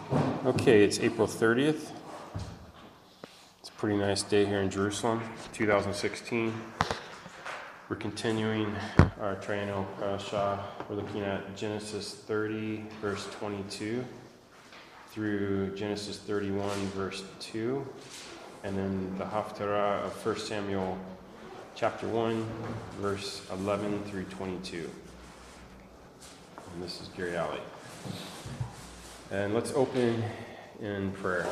Okay, it's April 30th. It's a pretty nice day here in Jerusalem, 2016. We're continuing our triennial parashah. We're looking at Genesis 30, verse 22, through Genesis 31, verse 2, and then the Haftarah of 1 Samuel chapter 1, verse 11 through 22. And this is Gary Alley. And let's open in prayer.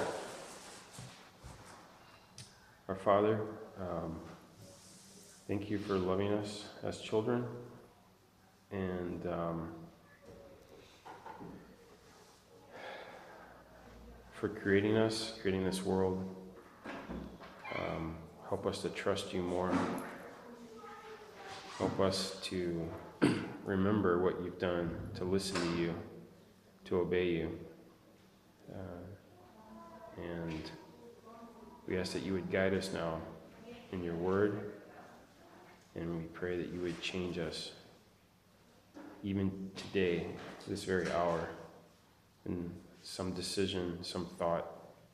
Our Father, thank you for loving us as children and for creating us, creating this world. Help us to trust you more. Help us to remember what you've done, to listen to you, to obey you. And we ask that you would guide us now in your word, and we pray that you would change us even today, this very hour, in some decision, some thought.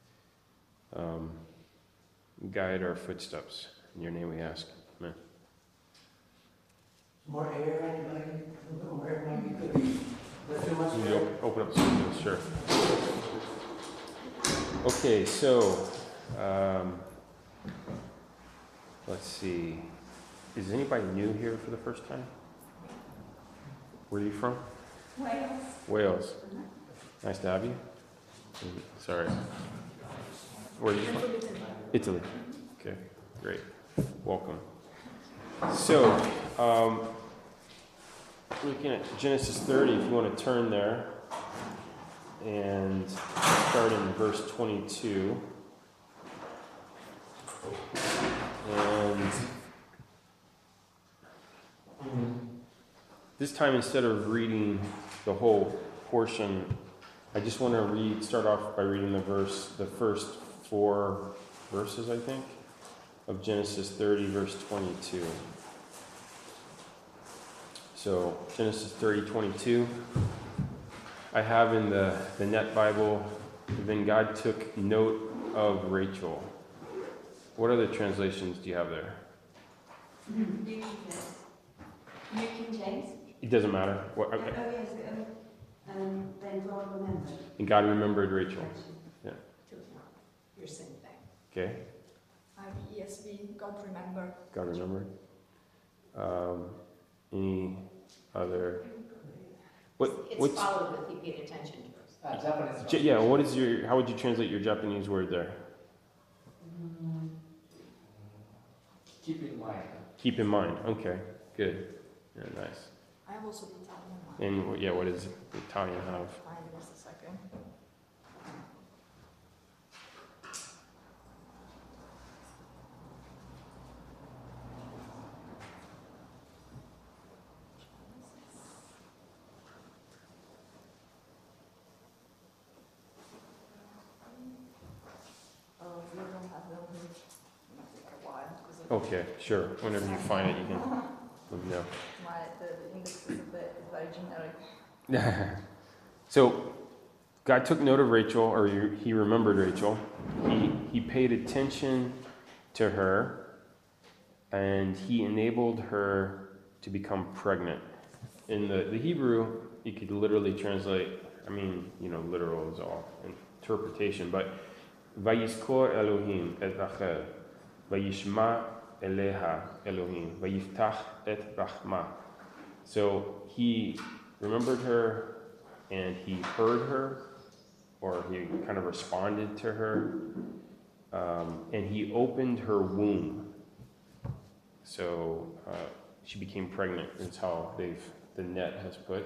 Guide our footsteps. In your name we ask. Amen. More air, anybody? A little more air might be good. That's too much Can you air. open up some windows? Sure. Okay, so let's see. Is anybody new here for the first time? Where are you from? Wales. Wales. Nice to have you. Sorry. Where are you from? Italy. Okay, great. Welcome. So, looking at Genesis 30, if you want to turn there, and start in verse 22. And this time, instead of reading the whole portion, I just want to start off by reading the first 4 verses, I think, of Genesis 30, verse 22. So, Genesis 30, 22. I have in the Net Bible, then God took note of Rachel. What other translations do you have there? New King James. It doesn't matter. What? Oh, yes. Then God remembered. And God remembered Rachel. Yeah. Your same thing. Okay. ESV, God remembered. God remembered. Any other? It's followed with he paid attention to us. Japanese. Yeah. What is your? How would you translate your Japanese word there? Keep in mind. Keep in mind. Okay. Good. Yeah. Nice. I have also the Italian one. And yeah, what does the Italian have? Find just a second. Oh, we don't have them. It might take a while because Okay. Sure. Whenever you find it, you can let me know. the index is very generic. So, God took note of Rachel, or he remembered Rachel. He paid attention to her, and he enabled her to become pregnant. In the Hebrew, you could literally translate, literal is all interpretation, but Vayizkor Elohim et Rachel, Vayishma Eleha Elohim, Vayiftach et Rachma. So he remembered her, and he heard her, or he kind of responded to her, and he opened her womb. So she became pregnant, is how the Net has put.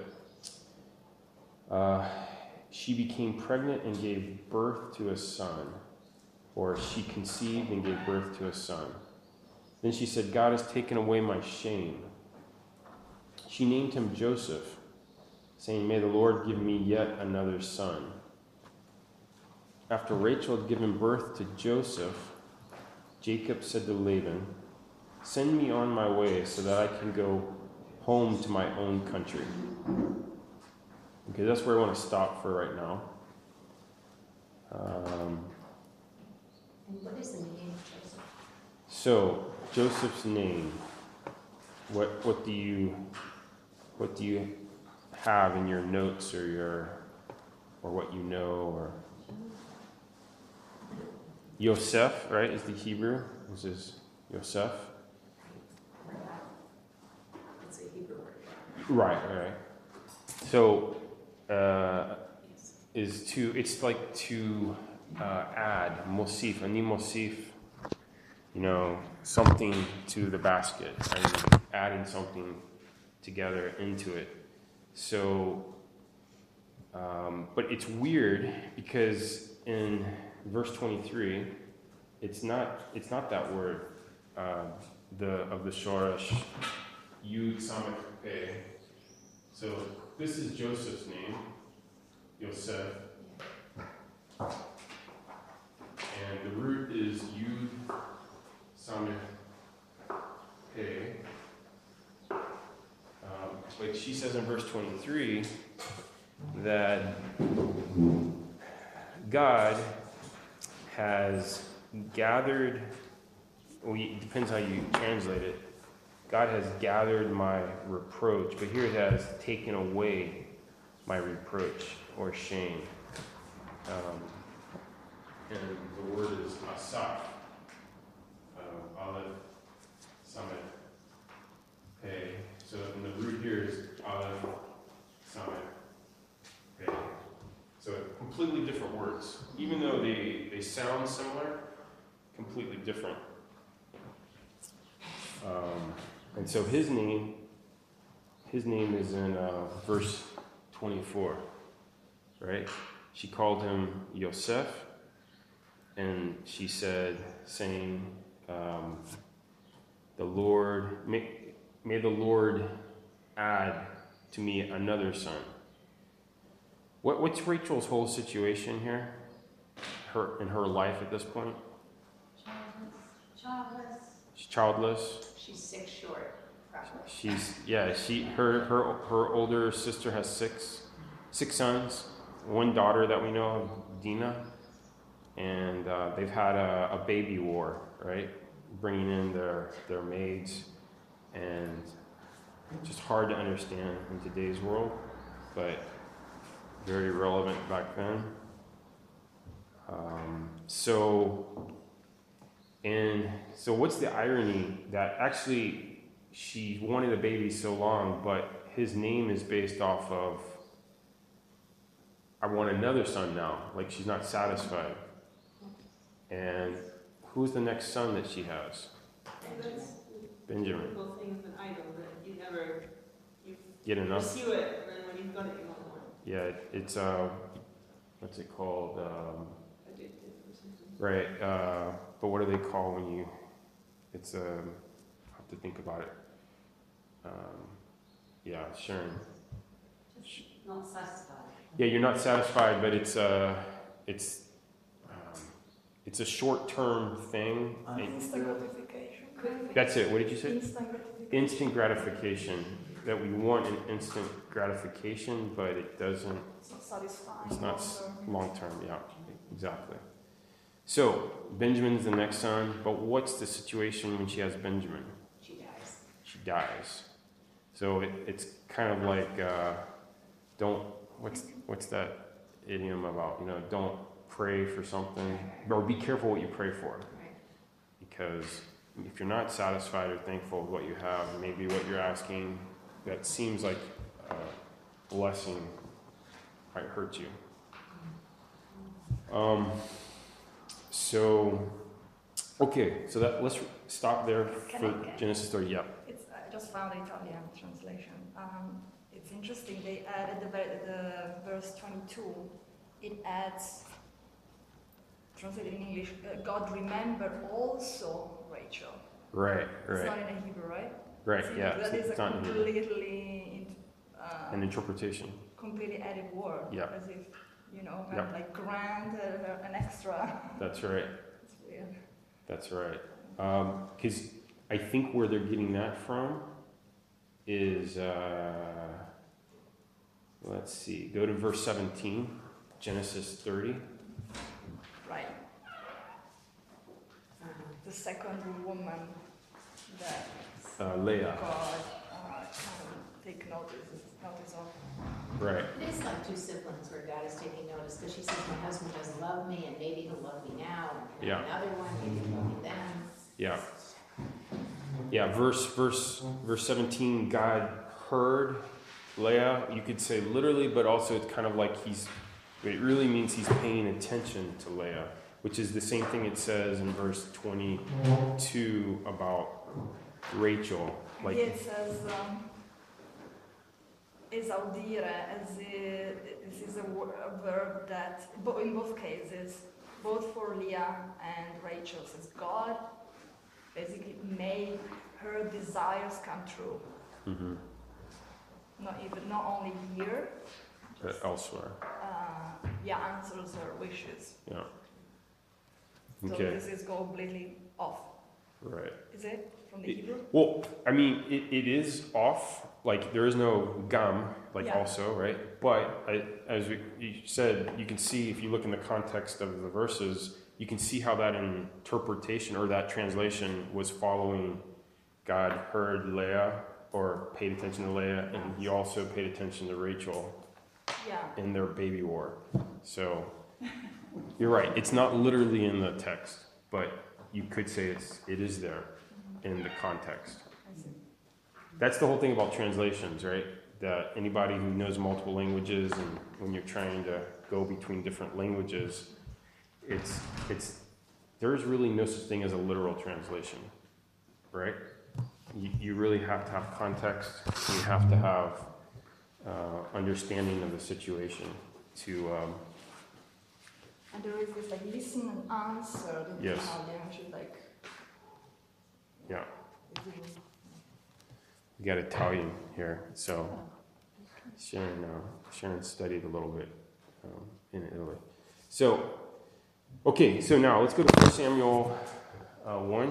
She became pregnant and gave birth to a son, or she conceived and gave birth to a son. Then she said, God has taken away my shame. She named him Joseph, saying, may the Lord give me yet another son. After Rachel had given birth to Joseph, Jacob said to Laban, send me on my way so that I can go home to my own country. Okay, that's where I want to stop for right now. And what is the name of Joseph? So Joseph's name. What do you have in your notes or what you know or Yosef, right? Is the Hebrew. This is Yosef. It's a Hebrew word. Right. So Yes. it's like to add mosif, ani mosif, something to the basket, right? Adding something together into it. So, but it's weird because in verse 23, it's not that word of the shoresh yud samach peh. So this is Joseph's name, Yosef, and the root is yud samach peh. Like she says in verse 23 that God has gathered, it depends how you translate it, God has gathered my reproach, but here it has taken away my reproach or shame. And the word is asaf, aleph, samet, peh. So and the root here is aleph, samet, peh. So completely different words. Even though they sound similar, completely different. And so his name is in verse 24, right? She called him Yosef, and she said, saying, the Lord, may the Lord add to me another son. What's Rachel's whole situation here? In her life at this point? Childless. She's childless. She's 6 short, probably. Her older sister has six sons. One daughter that we know of, Dinah, and they've had a baby war, right? Bringing in their maids, and just hard to understand in today's world, but very relevant back then. So what's the irony that actually she wanted a baby so long, but his name is based off of, I want another son now. Like she's not satisfied. And who's the next son that she has? Benjamin. The whole thing of an idol that you never Get enough? pursue it, and then when you've got it, you want more. Yeah, it's what's it called? Addictive or something. Right. But what do they call when you? It's I have to think about it. Yeah, Sharon. Not satisfied. Yeah, you're not satisfied, but it's a short-term thing. Instant gratification. That's it. What did you say? Instant gratification. Instant gratification. That we want an instant gratification, but it doesn't. It's not satisfying. It's not long-term. long term. Yeah, exactly. So Benjamin's the next son, but what's the situation when she has Benjamin? She dies. She dies. So it's kind of like don't. What's that idiom about? Don't pray for something, or be careful what you pray for, Right. because if you're not satisfied or thankful with what you have, maybe what you're asking that seems like a blessing might hurt you. So let's stop there for Genesis 30. Yeah. I just found the Italian translation. It's interesting. They added the verse 22. It adds, translated in English, God remembered also Rachel. Right. It's not in Hebrew, right? Right. See, Yeah. that is a It's not in Hebrew. completely, An interpretation. completely added word. Yeah. As if, Yeah. like grant an extra. That's right. It's weird. That's right. Because I think where they're getting that from is, let's see, go to verse 17, Genesis 30. right? The second woman that Leah. God can take notice of. Right. It is like two siblings where God is taking notice, because she says, my husband doesn't love me, and maybe he'll love me now, and Yeah. another one, maybe he'll love me then. Yeah. Yeah, verse 17, God heard Leah. You could say literally, but also it's kind of like it really means he's paying attention to Leah, which is the same thing it says in verse 22 about Rachel. Like, It says, esaudire, this is a verb that, in both cases, both for Leah and Rachel, says God basically made her desires come true. mm-hmm. Not only here, But elsewhere. answers her wishes. Yeah. So Okay. this is completely off. Right. Is it from the Hebrew? Well, I mean, it is off. Like, there is no gam, like, Yeah. also, right? But as you said, you can see, if you look in the context of the verses, you can see how that interpretation or that translation was following God heard Leah or paid attention to Leah, and he also paid attention to Rachel Yeah. in their baby war. So you're right. It's not literally in the text, but you could say it is there in the context. I see. That's the whole thing about translations, right? That anybody who knows multiple languages, and when you're trying to go between different languages, there's really no such thing as a literal translation, right? You really have to have context. You have to have understanding of the situation to. And there is this like listen and answer. That Yes. should like. Yeah. We got Italian here, so Sharon studied a little bit in Italy. So, okay, so now let's go to 1 Samuel 1.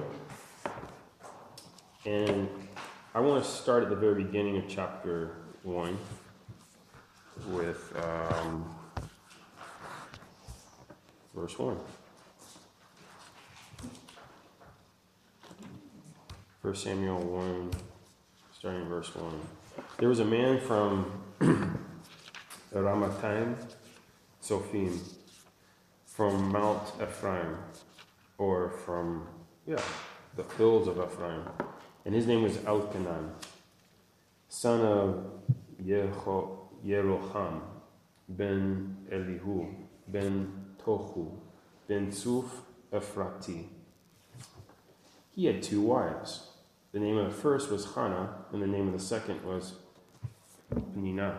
And I want to start at the very beginning of chapter 1 with verse 1. 1 Samuel 1, starting in verse 1. There was a man from Ramathaim, Sophim, from Mount Ephraim, or from, the hills of Ephraim. And his name was Elkanah, son of Yeroham, ben Elihu, ben Tohu, ben Suf Ephrati. He had 2 wives. The name of the first was Hannah, and the name of the second was Peninnah.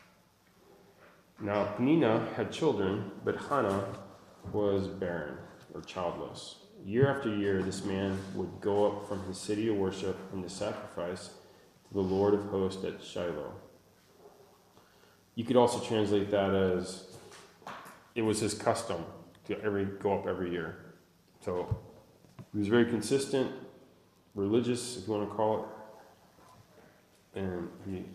Now Peninnah had children, but Hannah was barren, or childless. Year after year, this man would go up from his city to worship and to sacrifice to the Lord of hosts at Shiloh. You could also translate that as it was his custom to go up every year. So he was very consistent, religious, if you want to call it, and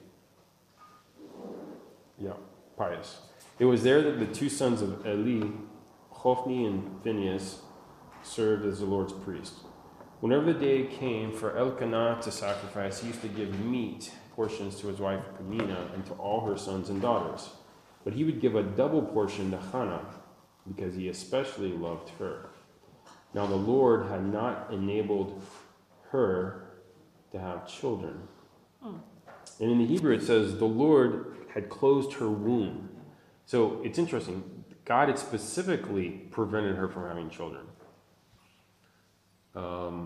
pious. It was there that the 2 sons of Eli, Hophni and Phinehas, served as the Lord's priest. Whenever the day came for Elkanah to sacrifice, he used to give meat portions to his wife Peninnah and to all her sons and daughters. But he would give a double portion to Hannah, because he especially loved her. Now the Lord had not enabled her to have children. And in the Hebrew it says, the Lord had closed her womb. So it's interesting. God had specifically prevented her from having children. So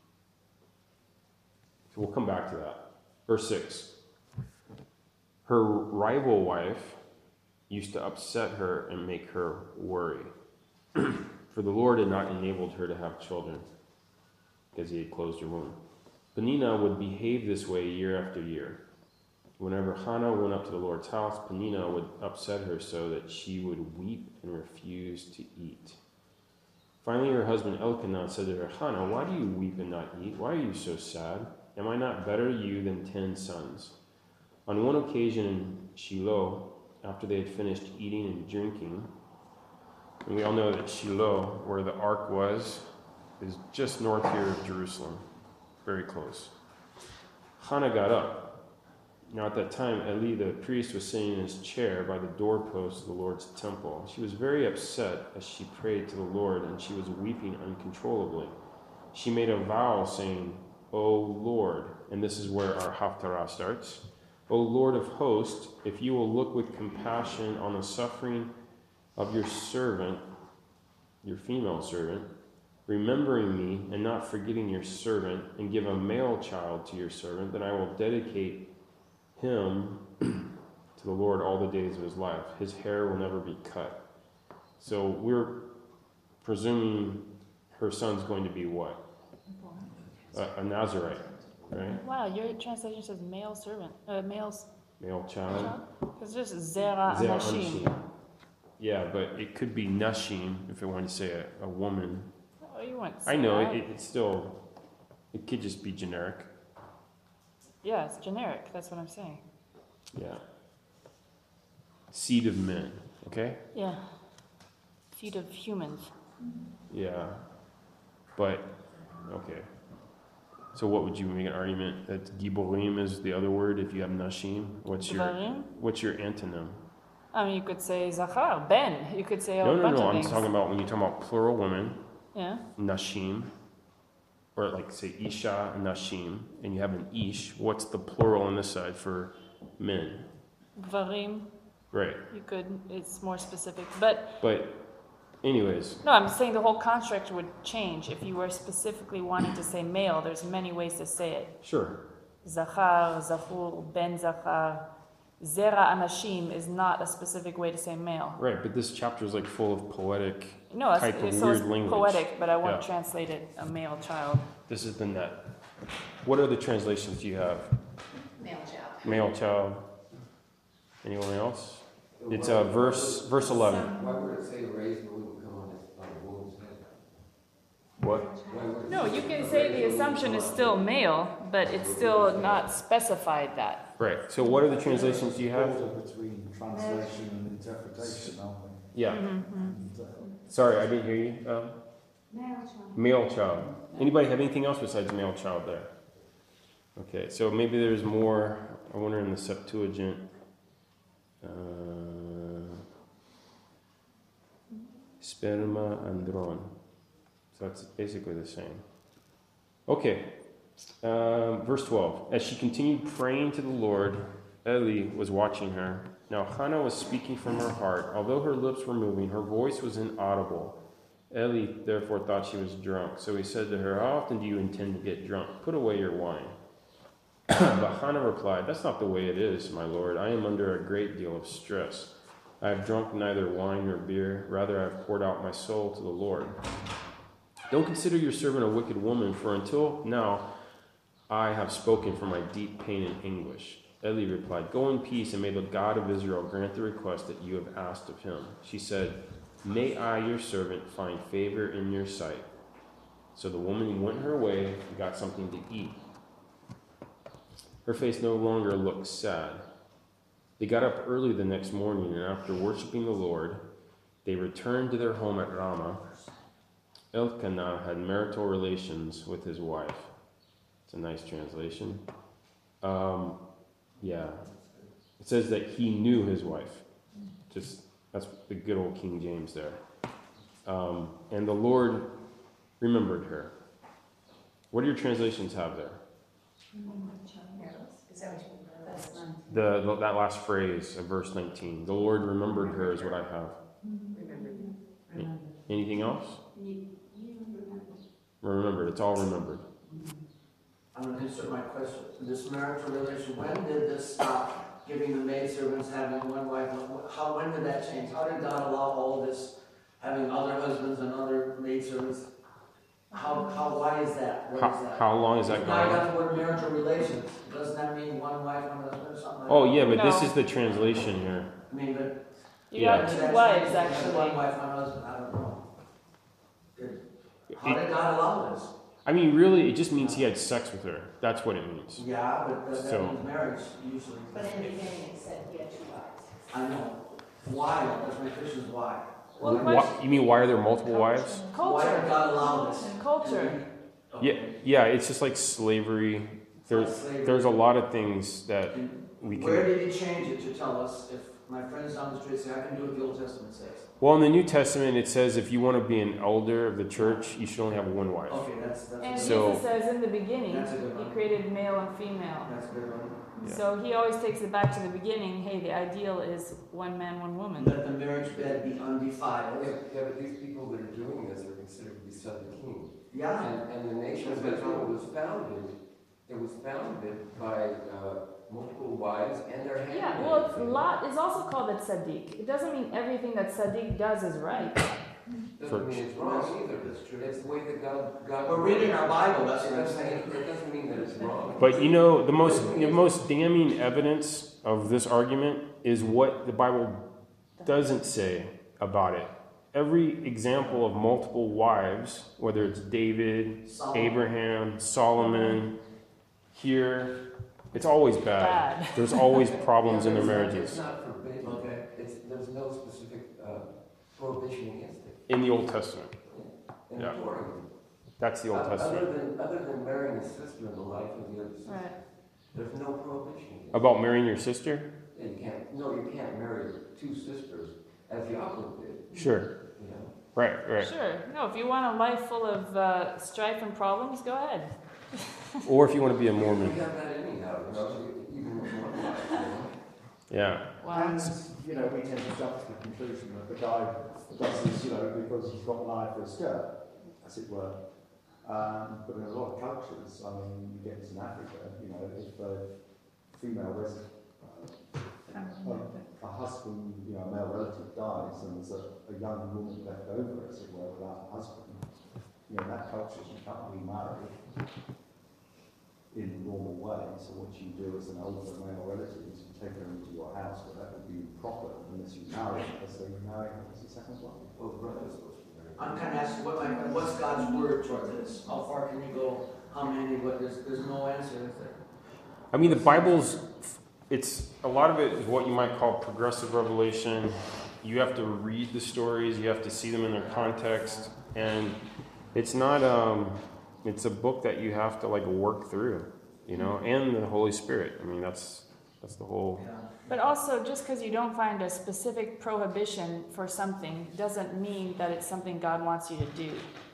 we'll come back to that. Verse 6. Her rival wife used to upset her and make her worry. For the Lord had not enabled her to have children, because he had closed her womb. Peninnah would behave this way year after year. Whenever Hannah went up to the Lord's house, Peninnah would upset her so that she would weep and refuse to eat. Finally, her husband Elkanah said to her, Hannah, why do you weep and not eat? Why are you so sad? Am I not better you than 10 sons? On one occasion in Shiloh, after they had finished eating and drinking, And we all know that Shiloh, where the ark was, is just north here of Jerusalem, very close. Hannah got up. Now at that time, Eli the priest was sitting in his chair by the doorpost of the Lord's temple. She was very upset as she prayed to the Lord, and she was weeping uncontrollably. She made a vow saying, O Lord, and this is where our Haftarah starts, O Lord of hosts, if you will look with compassion on the suffering of your servant, your female servant, remembering me and not forgetting your servant, and give a male child to your servant, then I will dedicate him to the Lord all the days of his life. His hair will never be cut. So we're presuming her son's going to be what? A Nazarite, right? Wow, your translation says male servant, Male child. Because this is Zera Zera Anashim. Anashim. Yeah, but it could be Nashim if it wanted to say a woman. Oh, you want? I know it's still. It could just be generic. Yeah, it's generic. That's what I'm saying. Yeah. Seed of men. Okay. Yeah. Feet of humans. Yeah. But okay. So what would you make an argument that Giborim is the other word if you have Nashim? What's your antonym? I mean, you could say Zachar, Ben. You could say a bunch No. of I'm things. talking about when you're talking about plural women. Yeah. Nashim. Or like say Isha, Nashim, and you have an Ish. What's the plural on this side for men? Varim. Right. You could. It's more specific, but anyways. no, I'm saying the whole construct would change if you were specifically wanting to say male. There's many ways to say it. Sure. Zachar, Zachur, Ben Zachar. Zera Anashim is not a specific way to say male. Right, but this chapter is like full of poetic No, type of so weird it's language. poetic, but I won't Yeah. translate it a male child. This is the net. What other translations do you have? Male child. Male child. Anyone else? It's verse 11. Why would it say raised when we will come on a woman's head? What? Why would it No, say you can raised say when the we will assumption come is on a still woman's male, but it's still not specified that. Right. So what other translations do you have? Between translation and interpretation, aren't we? Yeah. Mm-hmm. And, Sorry, I didn't hear you. Male child. Male child. Anybody have anything else besides male child there? Okay, so maybe there's more. I wonder in the Septuagint. Sperma andron. So that's basically the same. Okay. Verse 12. As she continued praying to the Lord, Eli was watching her. Now Hannah was speaking from her heart. Although her lips were moving, her voice was inaudible. Eli therefore thought she was drunk. So he said to her, How often do you intend to get drunk? Put away your wine. But Hannah replied, That's not the way it is, my Lord. I am under a great deal of stress. I have drunk neither wine nor beer. Rather, I have poured out my soul to the Lord. Don't consider your servant a wicked woman, for until now I have spoken from my deep pain and anguish. Eli replied, Go in peace, and may the God of Israel grant the request that you have asked of him. She said, May I, your servant, find favor in your sight. So the woman went her way and got something to eat. Her face no longer looked sad. They got up early the next morning, and after worshiping the Lord, they returned to their home at Ramah. Elkanah had marital relations with his wife. It's a nice translation. Yeah. It says that he knew his wife. That's the good old King James there. And the Lord remembered her. What do your translations have there? Is that what you mean? That last phrase of verse 19. The Lord remembered her is what I have. Remember. Anything else? Remembered. It's all remembered. I'm going to insert my question. This marital relation, when did this stop, giving the maidservants having one wife? When did that change? How did God allow all this, having other husbands and other maidservants? Why is that? What is that? How long is that Now I going on? got the word marital relations. Doesn't that mean one wife, one husband, or something like Oh, that? yeah, but this No. is the translation here. I mean, but... You Yeah. got Did two that wives, change? One actually. wife, one husband, I don't know. How did God allow this? I mean, really, it just means he had sex with her. That's what it means. Yeah, but that So- means marriage, usually. But in the beginning, it said he had 2 wives. I know. Why? That's my question is why. Well, the Why, question- you mean why are there multiple wives? Why did Culture. God allow this? Culture. Okay. Yeah, it's just like slavery. There's a lot of things that we Where can. did he change it to tell us if my friends down the street say I can do what the Old Testament says? Well, in the New Testament, it says if you want to be an elder of the church, you should only have one wife. Okay, that's And So- Jesus says in the beginning, That's a good he one. created male and female. That's a good one. Yeah. So he always takes it back to the beginning. Hey, the ideal is one man, one woman. Let the marriage bed be undefiled. Yeah, but these people that are doing this are considered to be son of the king. Yeah. And the nation of Israel was founded, by multiple wives and their handmaids. Yeah, well, Lot is also called a tzaddik. It doesn't mean everything that tzaddik does is right. Doesn't mean it's wrong either. That's true. It's the way that God. We're reading our Bible, that's It what I'm doesn't saying. mean- It doesn't mean that it's wrong. But you know, the most damning evidence of this argument is what the Bible doesn't say about it. Every example of multiple wives, whether it's David, Solomon. Abraham, Solomon, here, it's always bad. Bad. There's always problems in their It's marriages. not forbidden. Okay. There's no specific prohibition against it. In the Old Testament. In Yeah. the Torah. That's the Old Testament. Other than marrying a sister in the life of the other sister, Right. there's no prohibition against it. About marrying your sister? Yeah, you can't marry two sisters as Yaakov did. Sure. You know? Right. Sure. No, if you want a life full of strife and problems, go ahead. Or if you want to be a We Mormon. have that anyhow, even with one life. You know? Yeah. Wow. And, we tend to jump to the conclusion that the guy does this, because he's got an eye for a skirt, as it were. But in a lot of cultures, you get this in Africa, if a female resident, a husband, a male relative dies and there's a young woman left over, as it were, without a husband, in that culture you can't remarry in the normal way. So what you do as an older male relative is you take her into your house, but that would be improper unless you marry her, so you marry her as a second wife. Both brothers supposed to marry. I'm kind of asking, what's God's word toward this? How far can you go? How many? There's no answer, is there? I mean, the Bible's, it's, a lot of it is what you might call progressive revelation. You have to read the stories, you have to see them in their context, and it's not, it's a book that you have to work through, and the Holy Spirit. I mean, that's the whole. Yeah. But also, just because you don't find a specific prohibition for something doesn't mean that it's something God wants you to do.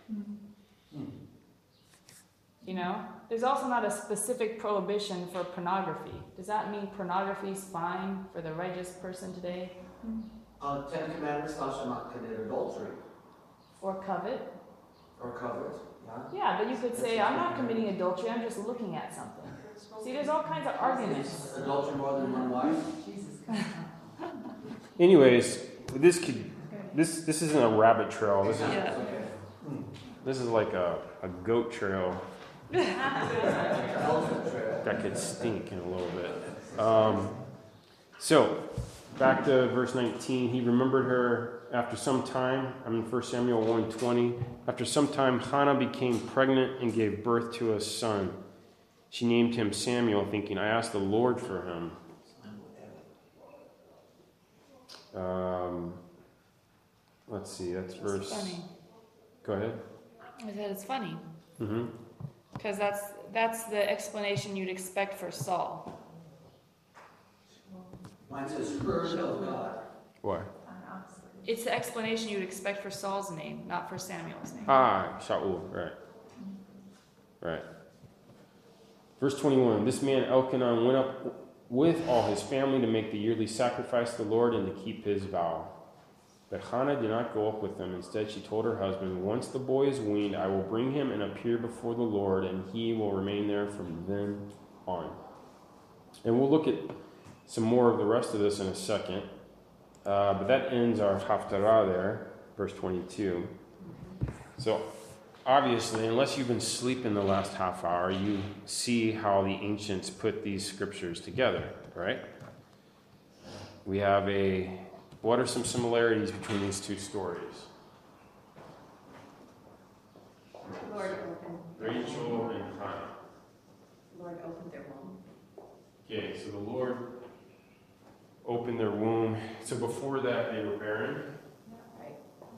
There's also not a specific prohibition for pornography. Does that mean pornography is fine for the righteous person today? 10 Commandments, thou shalt not commit adultery Or covet? or covet. Yeah. Yeah, but you could say, I'm not committing adultery, I'm just looking at something. See, there's all kinds of arguments. Adultery more than one wife. Anyways, this isn't a rabbit trail. This is Yeah. Okay. This is like a goat trail Elephant trail. that could stink in a little bit. So, back to verse 19. He remembered her after some time. I'm in 1 Samuel 1:20. After some time, Hannah became pregnant and gave birth to a son. She named him Samuel, thinking, I asked the Lord for him. Let's see, that's verse... Funny. Go ahead. I said it's funny. Mm-hmm. Because that's the explanation you'd expect for Saul. Mine says, heard of God. Why? It's the explanation you'd expect for Saul's name, not for Samuel's name. Shaul, right. Right. Verse 21, this man Elkanah went up with all his family to make the yearly sacrifice to the Lord and to keep his vow. But Hannah did not go up with them. Instead, she told her husband, once the boy is weaned, I will bring him and appear before the Lord, and he will remain there from then on. And we'll look at some more of the rest of this in a second. But that ends our haftarah there, verse 22. So, obviously, unless you've been sleeping the last half hour, you see how the ancients put these scriptures together, right? We have what are some similarities between these two stories? Lord opened. Rachel and Hannah. Lord opened their womb. Okay, so the Lord opened their womb. So before that, they were barren. Right.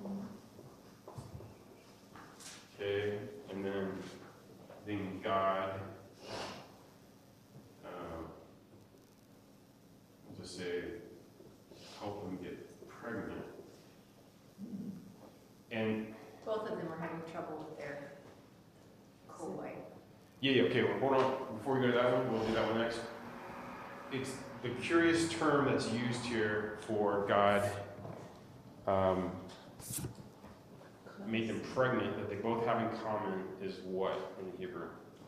trouble with their COI. Yeah, okay, well, hold on. Before we go to that one, we'll do that one next. It's the curious term that's used here for God made them pregnant that they both have in common is what in Hebrew?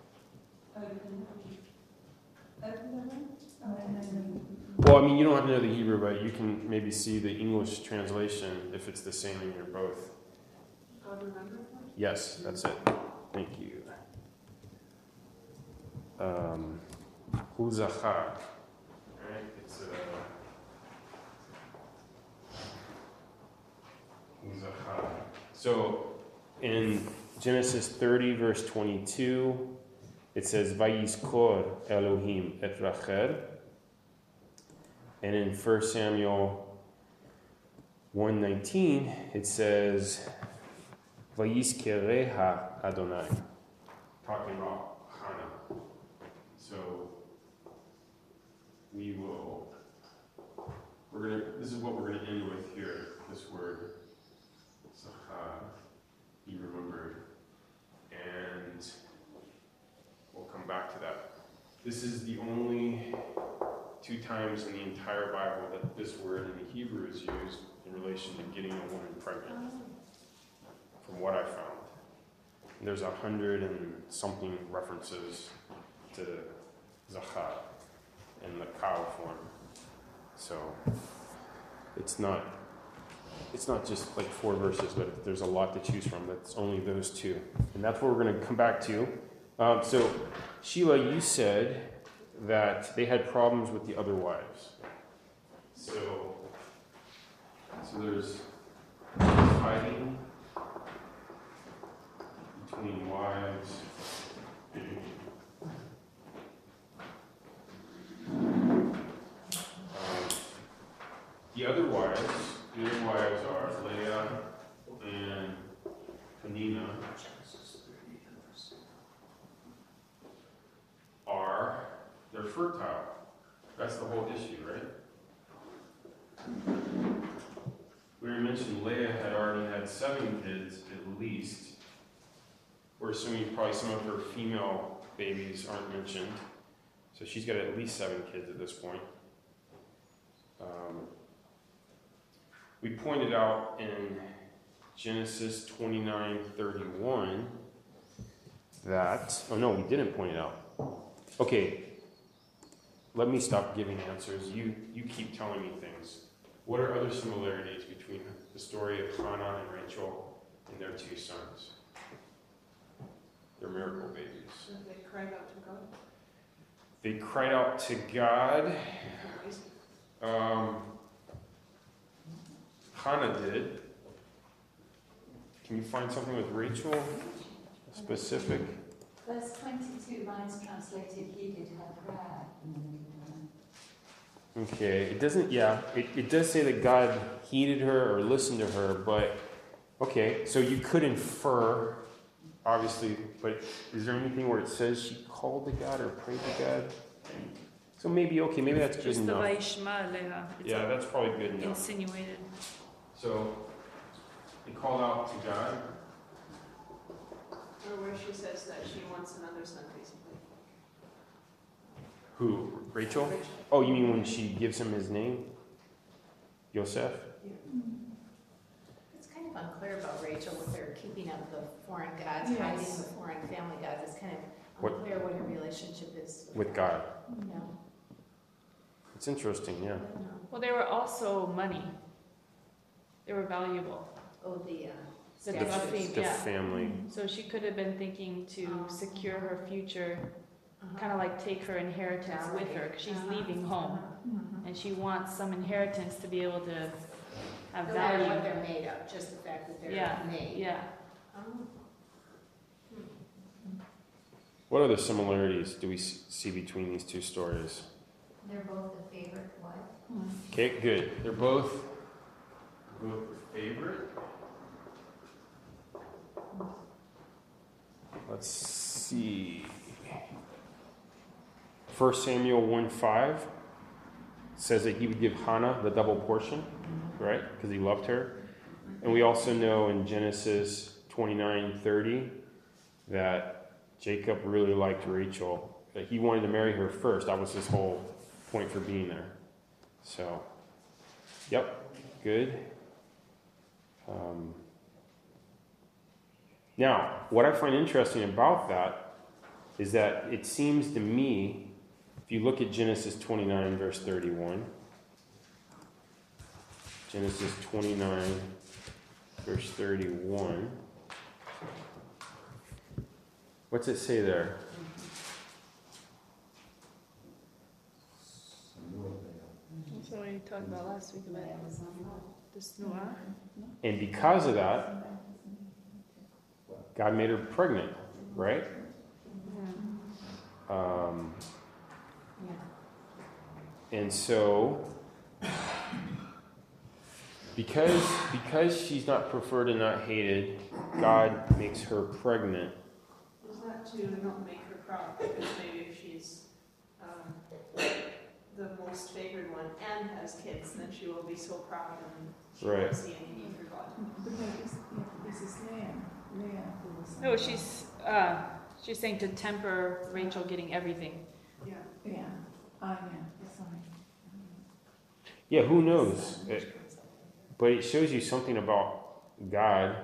Well, I mean, you don't have to know the Hebrew, but you can maybe see the English translation if it's the same in your both. God remember? Yes, that's it. Thank you. Huzachar. Right? It's Huzachar. So in Genesis 30, verse 22, it says, Vayizkor Elohim et Rachel. And in 1 Samuel 1:19, it says, Vayizkereha Adonai. Talking about Hannah. So this is what we're gonna end with here, this word, Zachar, he remembered. And we'll come back to that. This is the only 2 times in the entire Bible that this word in the Hebrew is used in relation to getting a woman pregnant, from what I found. And there's 100 and something references to Zachar in the cow form. So it's not just like 4 verses, but there's a lot to choose from. That's only those 2. And that's what we're going to come back to. So Sheila, you said that they had problems with the other wives. So there's fighting between wives. The other wives are Leah and Penina. They're fertile. That's the whole issue, right? We already mentioned Leah had already had 7 kids at least. We're assuming probably some of her female babies aren't mentioned. So she's got at least 7 kids at this point. We pointed out in Genesis 29:31 that, oh no, we didn't point it out. Okay, let me stop giving answers. You keep telling me things. What are other similarities between the story of Hannah and Rachel and their 2 sons? They're miracle babies. So they cried out to God. They cried out to God. Hannah did. Can you find something with Rachel? Specific? Verse 22 lines translated, he did her prayer. Okay, it doesn't, it does say that God heeded her or listened to her, but, okay, so you could infer, obviously, but is there anything where it says she called to God or prayed to God? So maybe that's good enough. Yeah, that's probably good enough. Insinuated. So, he called out to God. Or where she says that she wants another son, basically. Who? Rachel? Rachel. Oh, you mean when she gives him his name? Yosef? It's kind of unclear about Rachel with her keeping up the foreign gods, hiding the foreign family gods. It's kind of unclear what her relationship is With God. No. It's interesting, yeah. Well, they were also money. They were valuable. Oh, the Tefachim, The yeah. family. So she could have been thinking to secure her future, kind of like take her inheritance with her, because she's leaving home. And she wants some inheritance to be able to have No matter value. what they're made of, just the fact that they're made. Yeah. What other similarities do we see between these 2 stories? They're both a favorite wife. Okay, good. They're both the favorite. Let's see. 1 Samuel 1:5 says that he would give Hannah the double portion, right? Because he loved her. And we also know in Genesis 29:30 that Jacob really liked Rachel, that he wanted to marry her first. That was his whole point for being there. So, yep, good. Now, what I find interesting about that is that it seems to me, if you look at Genesis 29, verse 31, Genesis 29, verse 31, what's it say there? That's what we talked about last week about the snua. And because of that, God made her pregnant, right? And so, because she's not preferred and not hated, God makes her pregnant. Is that to not make her proud? Because maybe if she's the most favored one and has kids, then she will be so proud and she Right. won't see any need for God. This is Leah who was. No, she's saying to temper Rachel getting everything. Yeah. Yeah, sorry. Yeah, who knows? But it shows you something about God.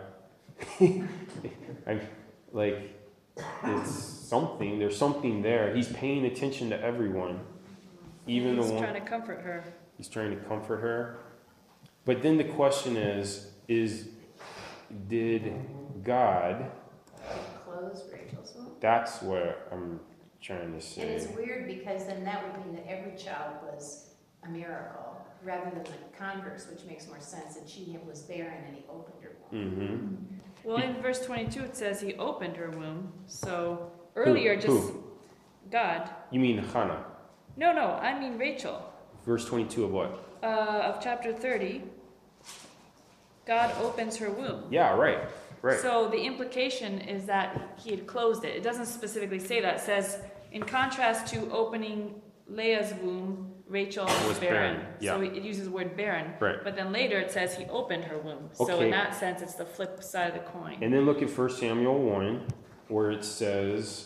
It's something. There's something there. He's paying attention to everyone, even He's the one. trying to comfort her. He's trying to comfort her. But then the question is did God? Close Rachel's womb. That's what I'm trying to say. And it's weird because then that would mean that every child was a miracle, rather than the converse, which makes more sense, that she was barren and he opened her womb. Mm-hmm. Well, in verse 22 it says he opened her womb. So earlier, Who? God. You mean Hannah? No, I mean Rachel. Verse 22 of what? Of chapter 30. God opens her womb. Yeah, right. So the implication is that he had closed it. It doesn't specifically say that. It says, in contrast to opening Leah's womb, Rachel was barren. Yeah. So it uses the word barren. Right. But then later it says he opened her womb. So Okay. in that sense, it's the flip side of the coin. And then look at 1 Samuel 1, where it says,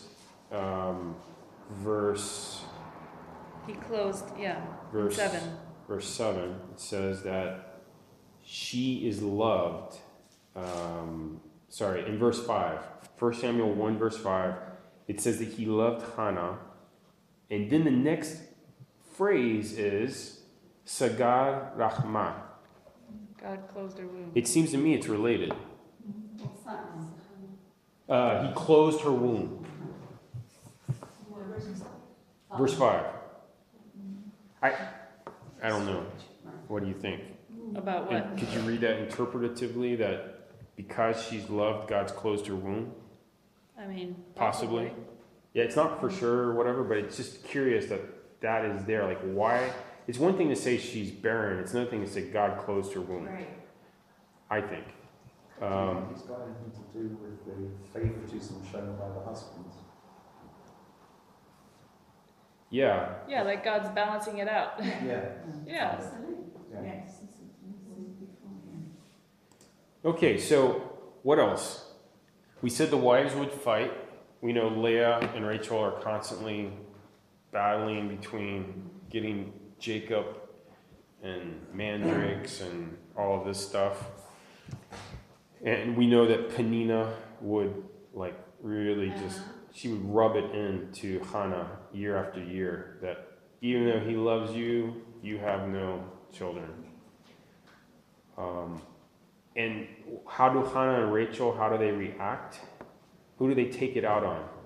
verse He closed, verse 7. Verse 7, it says that she is loved. In verse 5, 1 Samuel 1, verse 5, it says that he loved Hannah. And then the next phrase is Sagar Rahma. God closed her womb. It seems to me it's related. He closed her womb. Verse 5. I don't know. What do you think? About what? And could you read that interpretatively, that because she's loved, God's closed her womb? I mean, Possibly. Yeah, it's not for sure or whatever, but it's just curious that is there. Like, why? It's one thing to say she's barren. It's another thing to say God closed her womb. Right. I think. It's got anything to do with the favoritism shown by the husbands. Yeah. Yeah, like God's balancing it out. Yeah. Yeah. Yes. Okay, so what else? We said the wives would fight. We know Leah and Rachel are constantly battling between getting Jacob and mandrakes and all of this stuff. And we know that Penina would really just, she would rub it into Hannah year after year that even though he loves you, you have no children. And how do Hannah and Rachel, how do they react? Who do they take it out on?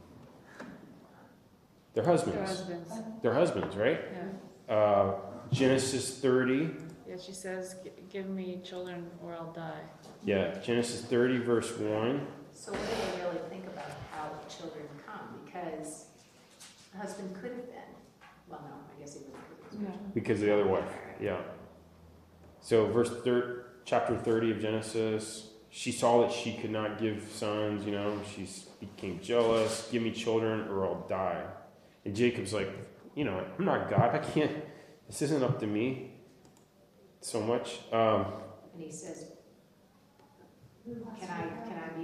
Their husbands. Their husbands, right? Yeah. Genesis 30. Yeah, she says, give me children or I'll die. Yeah, Genesis 30, verse 1. So what do they really think about how children come? Because the husband could have been, well, no, I guess he wouldn't. Because of the other wife. Yeah. So chapter 30 of Genesis, she saw that she could not give sons, she became jealous. Give me children or I'll die. And Jacob's like, I'm not God. I can't, this isn't up to me so much. And he says, can I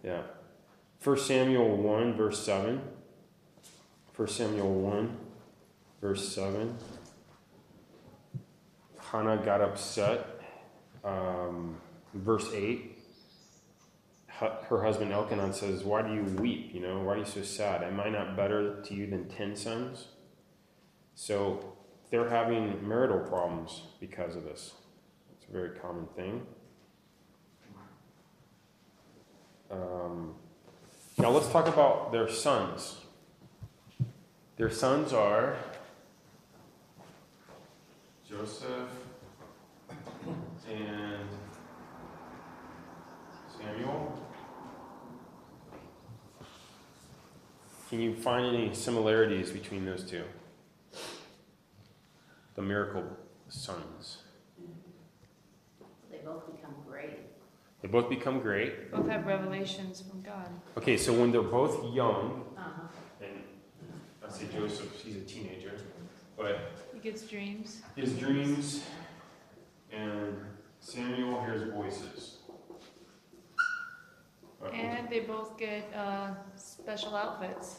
Yeah. 1 Samuel 1, verse 7. 1 Samuel 1, verse 7. Hannah got upset. Verse 8. Her husband Elkanah says, "Why do you weep? Why are you so sad? Am I not better to you than 10 sons?" So they're having marital problems because of this. It's a very common thing. Now let's talk about their sons. Their sons are Joseph and Samuel. Can you find any similarities between those two? The miracle sons. They both become great. They both become great. Both have revelations from God. Okay, so when they're both young, Uh-huh. and let's say Joseph, he's a teenager, but He gets dreams. he has dreams, and Samuel hears voices. And they both get special outfits.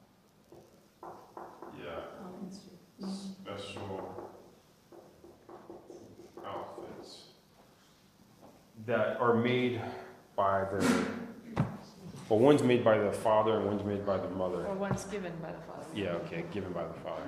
Yeah, Oh, that's true. special outfits that are made by well, one's made by the father and one's made by the mother. Or one's given by the Father. Yeah, okay, given by the father.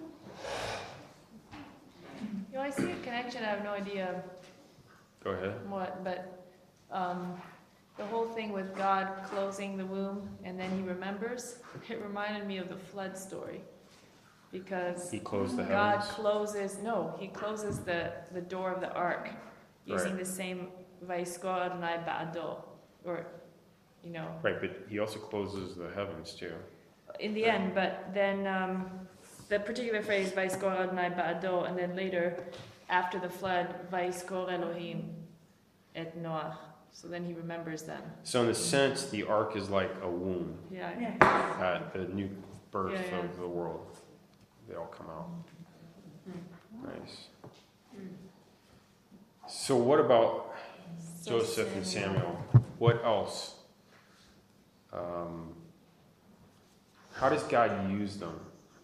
I see a connection. I have no idea Go ahead. what, but the whole thing with God closing the womb and then he remembers, it reminded me of the flood story. Because He closed the God heavens. he closes the door of the ark using the same Vaiskor Adonai Ba'ado, or, Right, but he also closes the heavens too. in the end, but then the particular phrase Vaiskor Adonai Ba'ado, and then later, after the flood, Vaiskor Elohim et Noach. So then he remembers them. So in a sense, the ark is like a womb Yeah. at the new birth Yeah, yeah. of the world. They all come out. Nice. So what about So Joseph and Samuel? What else? How does God use them?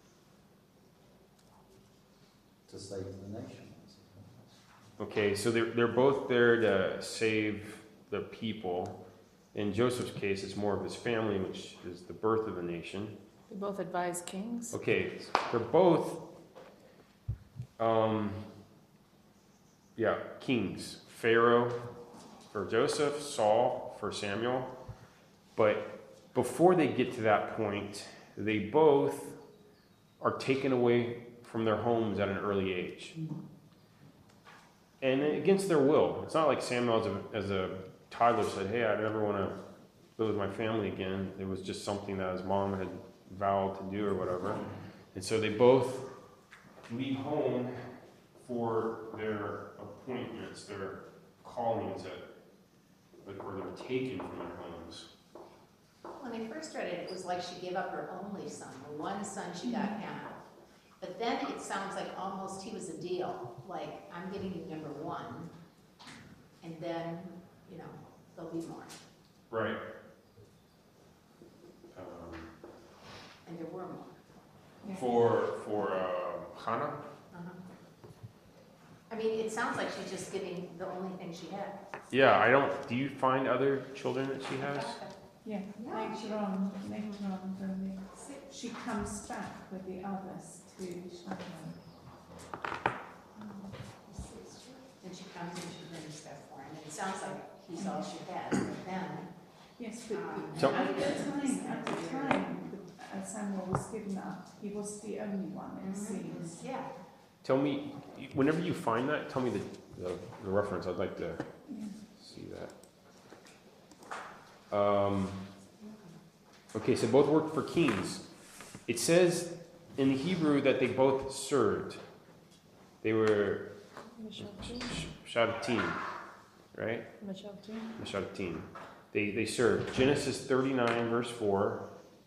To save the nation. Okay, so they're both there to save the people. In Joseph's case, it's more of his family, which is the birth of the nation. They both advise kings. Okay, they're both, kings. Pharaoh for Joseph, Saul for Samuel. But before they get to that point, they both are taken away from their homes at an early age. And against their will. It's not like Samuel as a toddler said, "Hey, I never want to live with my family again." It was just something that his mom had vowed to do or whatever. And so they both leave home for their appointments, their callings, or they're taken from their homes. When I first read it, it was like she gave up her only son, the one son she got Hannah. But then it sounds like almost he was a deal, like, I'm giving you number one, and then, there'll be more. Right. And there were more. For Hannah? Uh-huh. I mean, it sounds like she's just giving the only thing she had. Yeah, do you find other children that she has? Yeah, later on, when she comes back with the others to Shiloh. And she comes and she brings stuff for him, and it sounds like he's all she has, but then. Yes, but So- at the time, Samuel was given up. He was the only one, it seems. Yeah. Tell me, whenever you find that, tell me the reference. I'd like to see that. Okay, so both worked for kings. It says in the Hebrew that they both served. They were Shabbatim, right? Shabbatim. They served. Genesis 39, verse 4.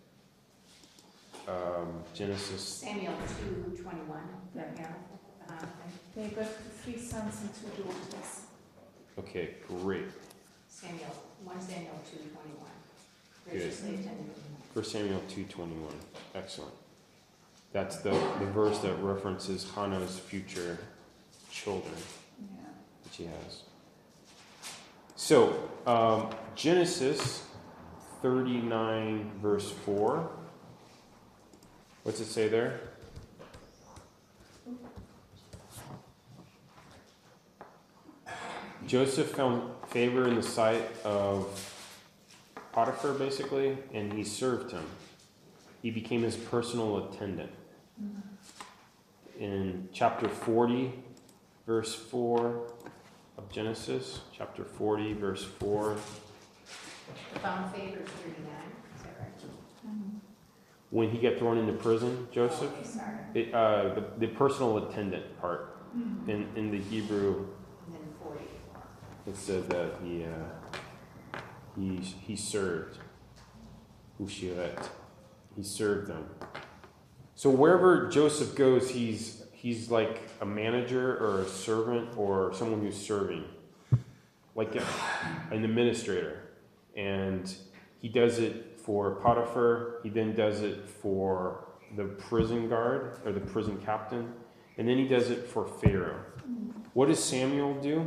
Genesis. Samuel 2:21. Yeah. They got 3 sons and 2 daughters. Okay, great. Samuel 2:21. Graciously attended. 1 Samuel 2:21. Excellent. That's the verse that references Hannah's future children, Yeah. which he has. So, Genesis 39, verse 4. What's it say there? Joseph found favor in the sight of Potiphar, basically, and he served him. He became his personal attendant. In chapter 40, verse 4 of Genesis, chapter 40, verse 4. Found favor 39, is that right? When he got thrown into prison, Joseph, Okay, sorry. the personal attendant part, in the Hebrew, And then 44. it said that he served. Ushiret. He served them. So wherever Joseph goes, he's like a manager or a servant or someone who's serving, like an administrator. And he does it for Potiphar. He then does it for the prison guard or the prison captain. And then he does it for Pharaoh. What does Samuel do?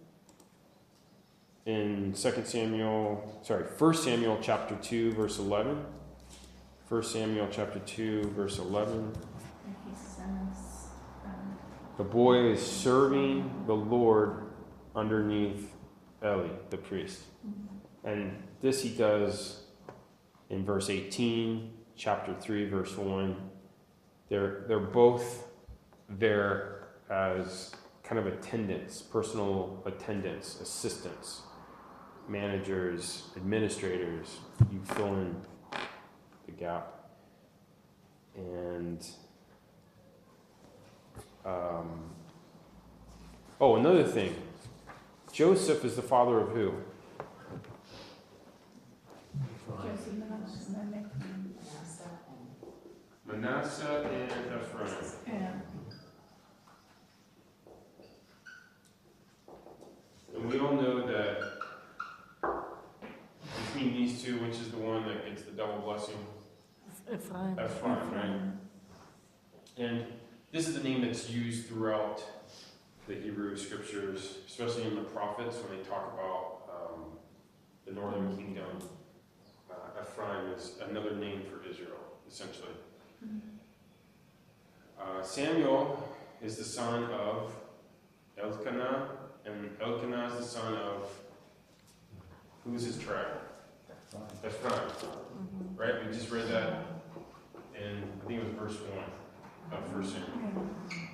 In 1 Samuel chapter 2, verse 11. 1 Samuel chapter 2, verse 11. He says, The boy is serving the Lord underneath Eli, the priest. And this he does in verse 18, chapter 3, verse 1. They're both there as kind of attendants, personal attendants, assistants, managers, administrators. You fill in the gap. And another thing. Joseph is the father of who? Joseph Manasseh, Manasseh and Ephraim. yeah. And we all know that between these two, which is the one that gets the double blessing? Ephraim. Ephraim, right? And this is the name that's used throughout the Hebrew scriptures, especially in the prophets when they talk about the northern kingdom. Ephraim is another name for Israel, essentially. Samuel is the son of Elkanah, and Elkanah is the son of, who's his tribe? Ephraim. Right? We just read that in, I think it was verse 1 of 1 Samuel.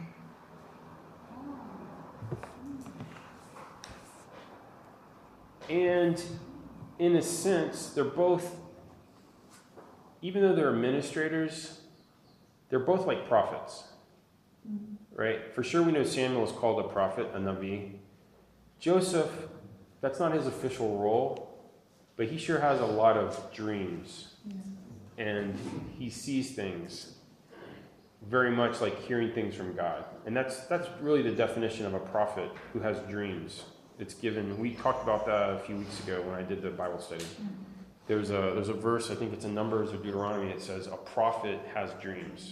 And in a sense, they're both, even though they're administrators, they're both like prophets. Right? For sure we know Samuel is called a prophet, a Navi. Joseph, that's not his official role, but he sure has a lot of dreams. And he sees things very much like hearing things from God. And that's really the definition of a prophet who has dreams. It's given, we talked about that a few weeks ago when I did the Bible study. There's a verse, I think it's in Numbers or Deuteronomy, it says, a prophet has dreams.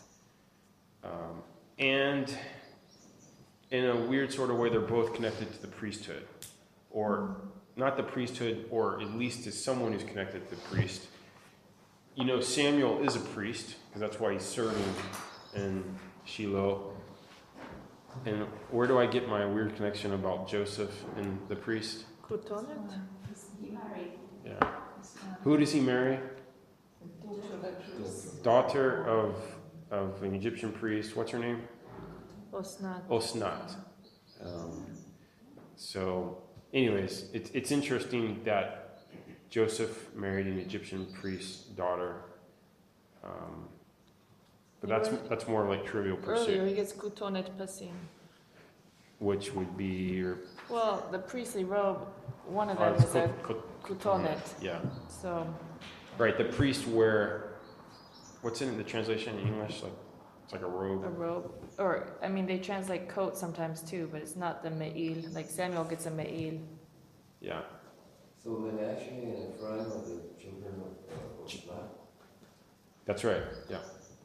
And in a weird sort of way, they're both connected to the priesthood. Or not the priesthood, or at least to someone who's connected to the priest. You know, Samuel is a priest, because that's why he's serving in Shiloh. And where do I get my weird connection about Joseph and the priest? Coutonnet? He married. Yeah. Who does he marry? Daughter of an Egyptian priest. What's her name? Osnat. Osnat. So, anyways, it's interesting that Joseph married an Egyptian priest's daughter. But that's more like Trivial Earlier Pursuit, he gets Coutonnet Passim. which would be your Well, the priestly robe, one of them is a Coutonnet. Yeah. So, Right, the priest wear, what's in the translation in English? Like, it's like a a robe. robe. Or, I mean, they translate coat sometimes too, but it's not the me'il. Like Samuel gets a me'il. Yeah. So Manasseh and Ephraim are the children of Shema? That's right, yeah.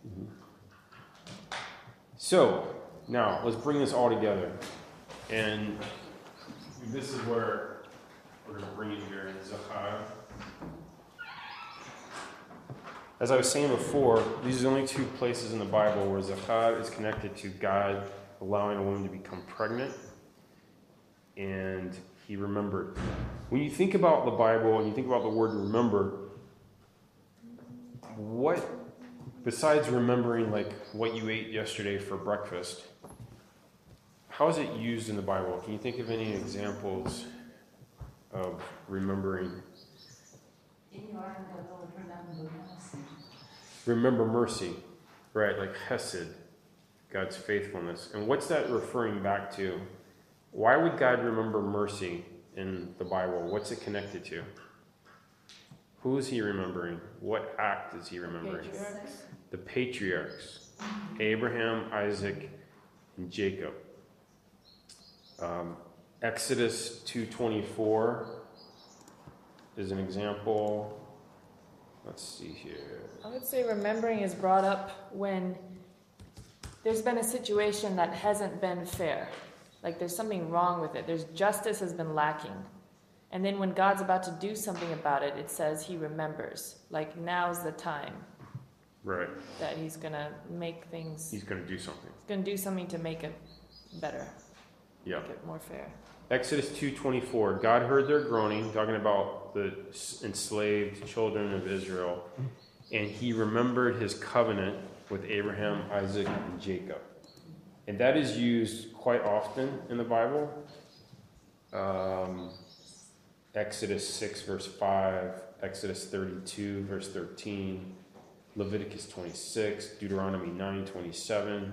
So, now, let's bring this all together. And this is where we're going to bring it here in Zechariah. As I was saying before, these are the only two places in the Bible where Zechariah is connected to God allowing a woman to become pregnant. And he remembered. When you think about the Bible and you think about the word remember, what, besides remembering like what you ate yesterday for breakfast, how is it used in the Bible? Can you think of any examples of remembering? Remember mercy, right? Like Hesed, God's faithfulness. And what's that referring back to? Why would God remember mercy in the Bible? What's it connected to? Who is he remembering? What act is he remembering? Patriarchs. The patriarchs. Abraham, Isaac, and Jacob. Exodus 2:24 is an example. Let's see here. I would say remembering is brought up when there's been a situation that hasn't been fair. Like there's something wrong with it. There's justice has been lacking. And then when God's about to do something about it, it says he remembers. Like now's the time. Right. That he's going to make things... He's going to do something. He's going to do something to make it better. Yeah. Make it more fair. Exodus 2:24. God heard their groaning, talking about the enslaved children of Israel, and he remembered his covenant with Abraham, Isaac, and Jacob. And that is used quite often in the Bible. Exodus 6, verse 5, Exodus 32, verse 13, Leviticus 26, Deuteronomy 9:27.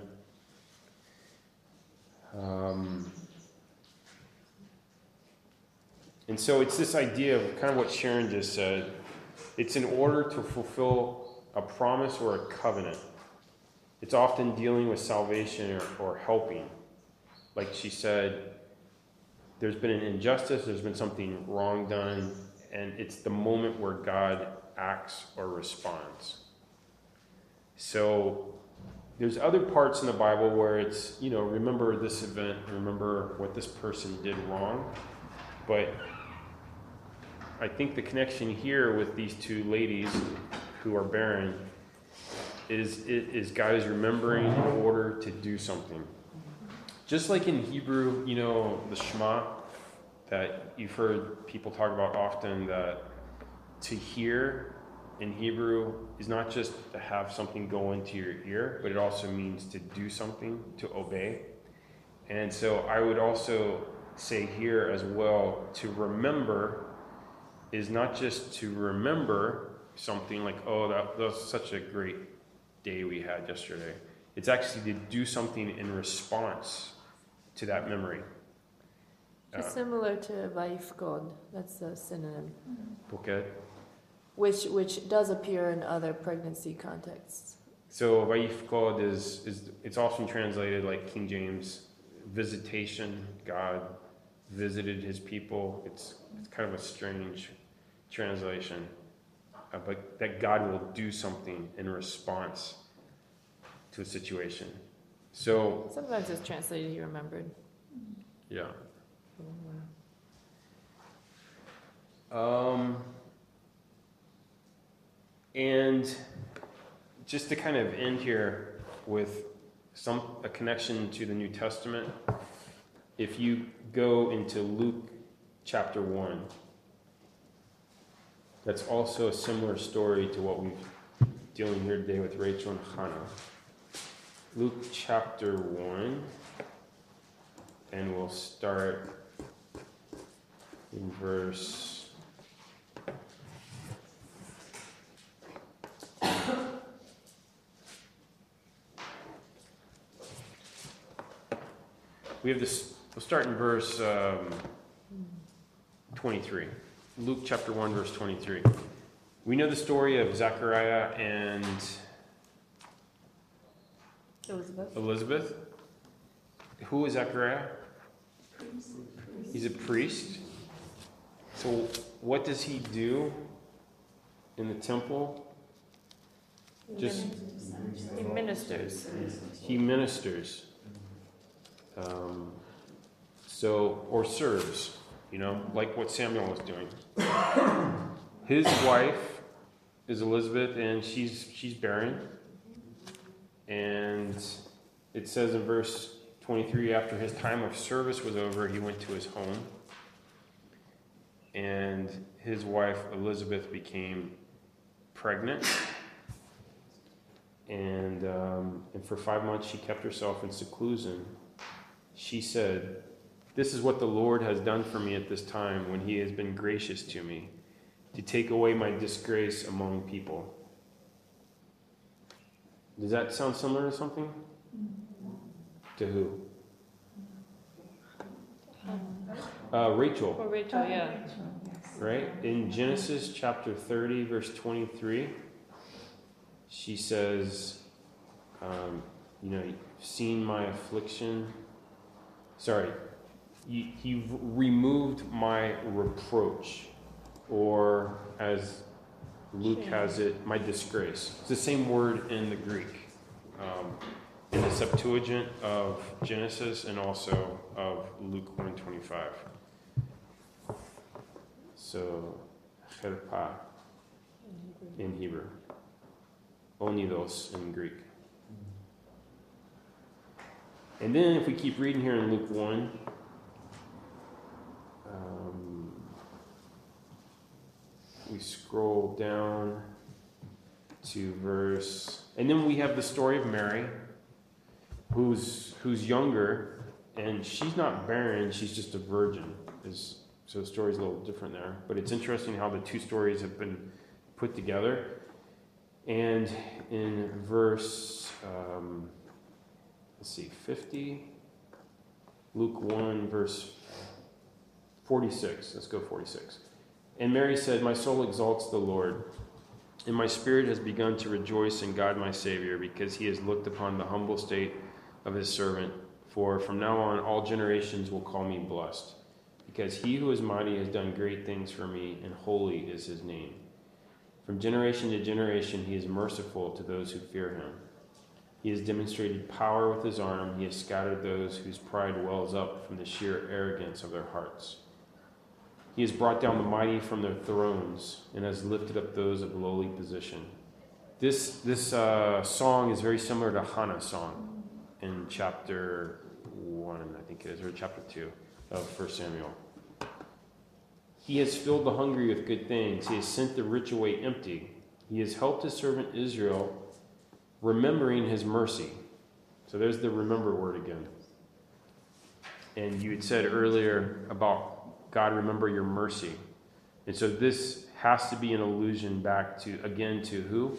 And so it's this idea of kind of what Sharon just said. It's in order to fulfill a promise or a covenant. It's often dealing with salvation or helping. Like she said, there's been an injustice, there's been something wrong done, and it's the moment where God acts or responds. So there's other parts in the Bible where it's, remember this event, remember what this person did wrong. But I think the connection here with these two ladies who are barren is God is remembering in order to do something. Just like in Hebrew, the Shema that you've heard people talk about often, that to hear in Hebrew is not just to have something go into your ear, but it also means to do something, to obey. And so I would also say here as well, to remember is not just to remember something like, oh, that was such a great day we had yesterday. It's actually to do something in response to that memory. It's similar to Vayifkod. That's a synonym. Okay. Which does appear in other pregnancy contexts. So Vayifkod is it's often translated like King James, visitation. God visited his people. It's kind of a strange translation, but that God will do something in response to a situation. So sometimes it's translated he remembered. Yeah. And just to kind of end here with a connection to the New Testament, if you go into Luke chapter 1, that's also a similar story to what we're dealing here today with Rachel and Hannah. Luke chapter 1, and we'll start in verse... We have this, we'll start in verse 23. Luke chapter 1, verse 23. We know the story of Zechariah and Elizabeth. Who is Zechariah? He's a priest. So what does he do in the temple? Just He ministers. he ministers. Or serves, like what Samuel was doing. His wife is Elizabeth, and she's barren. And it says in verse 23, after his time of service was over, he went to his home. And his wife, Elizabeth, became pregnant. And for 5 months, she kept herself in seclusion. She said, "This is what the Lord has done for me at this time when he has been gracious to me, to take away my disgrace among people." Does that sound similar to something? To who? Rachel. Or Rachel, yeah. Right? In Genesis chapter 30, verse 23, she says, you've seen my affliction. Sorry, you've removed my reproach, or as Luke has it, my disgrace. It's the same word in the Greek, in the Septuagint of Genesis and also of Luke 1:25. So, cherpa in Hebrew, onidos in Greek. And then if we keep reading here in Luke 1, we scroll down to verse, and then we have the story of Mary, who's younger, and she's not barren, she's just a virgin. So the story's a little different there. But it's interesting how the two stories have been put together. And in verse, 50, Luke 1, verse 46. Let's go 46. And Mary said, "My soul exalts the Lord, and my spirit has begun to rejoice in God my Savior, because he has looked upon the humble state of his servant. For from now on all generations will call me blessed, because he who is mighty has done great things for me, and holy is his name. From generation to generation he is merciful to those who fear him. He has demonstrated power with his arm. He has scattered those whose pride wells up from the sheer arrogance of their hearts. He has brought down the mighty from their thrones and has lifted up those of lowly position." This song is very similar to Hannah's song in chapter 1, I think it is, or chapter 2 of 1 Samuel. "He has filled the hungry with good things. He has sent the rich away empty. He has helped his servant Israel, remembering his mercy." So there's the remember word again. And you had said earlier about God, remember your mercy. And so this has to be an allusion back to who?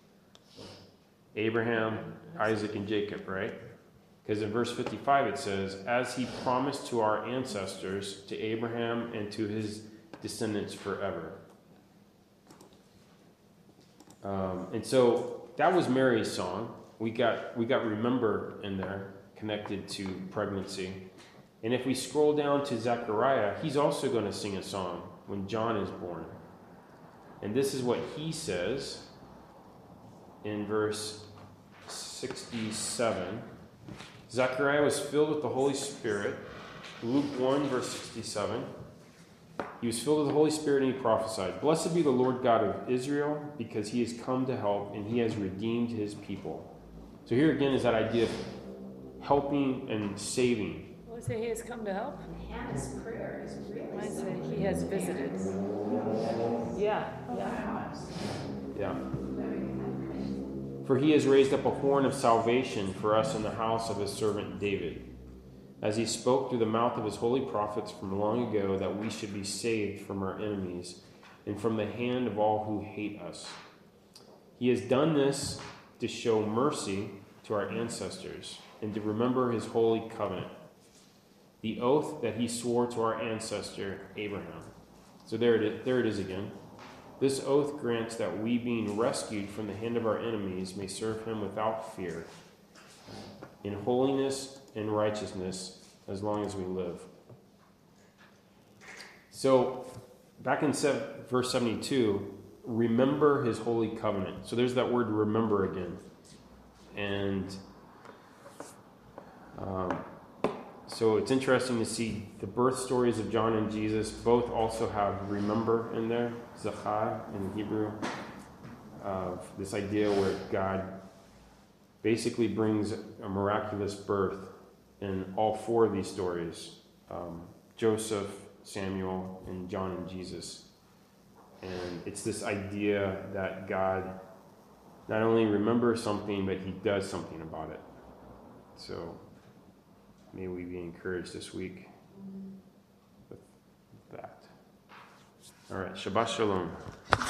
Abraham, Isaac, and Jacob, right? Because in verse 55 it says, "As he promised to our ancestors, to Abraham and to his descendants forever." And so that was Mary's song. We got remember in there, connected to pregnancy. And if we scroll down to Zechariah, he's also going to sing a song when John is born. And this is what he says in verse 67. Zechariah was filled with the Holy Spirit. Luke 1, verse 67. He was filled with the Holy Spirit and he prophesied, "Blessed be the Lord God of Israel, because he has come to help and he has redeemed his people." So here again is that idea of helping and saving. Will it say he has come to help? Hannah's prayer is really Might say he has visited. Yeah. "For he has raised up a horn of salvation for us in the house of his servant David, as he spoke through the mouth of his holy prophets from long ago, that we should be saved from our enemies and from the hand of all who hate us. He has done this to show mercy to our ancestors and to remember his holy covenant, the oath that he swore to our ancestor Abraham." So there it is again. "This oath grants that we, being rescued from the hand of our enemies, may serve him without fear, in holiness and righteousness, as long as we live." So back in verse 72, remember his holy covenant. So there's that word remember again. And so it's interesting to see the birth stories of John and Jesus both also have remember in there, zachar in Hebrew, of this idea where God basically brings a miraculous birth in all four of these stories, Joseph, Samuel, and John and Jesus. And it's this idea that God not only remembers something, but he does something about it. So may we be encouraged this week with that. All right, Shabbat Shalom.